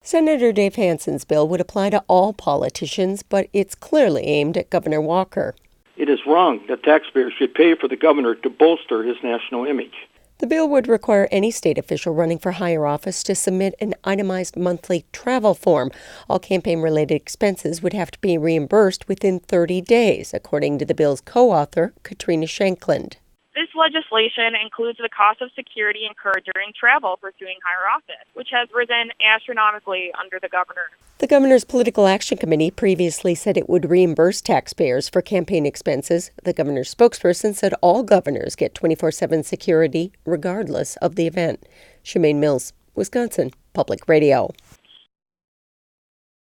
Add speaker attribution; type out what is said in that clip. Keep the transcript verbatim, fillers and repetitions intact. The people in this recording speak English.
Speaker 1: Senator Dave Hansen's bill would apply to all politicians, but it's clearly aimed at Governor Walker.
Speaker 2: It is wrong that taxpayers should pay for the governor to bolster his national image.
Speaker 1: The bill would require any state official running for higher office to submit an itemized monthly travel form. All campaign-related expenses would have to be reimbursed within thirty days, according to the bill's co-author, Katrina Shankland.
Speaker 3: This legislation includes the cost of security incurred during travel pursuing higher office, which has risen astronomically under the governor.
Speaker 1: The governor's political action committee previously said it would reimburse taxpayers for campaign expenses. The governor's spokesperson said all governors get twenty-four seven security regardless of the event. Shemaine Mills, Wisconsin Public Radio.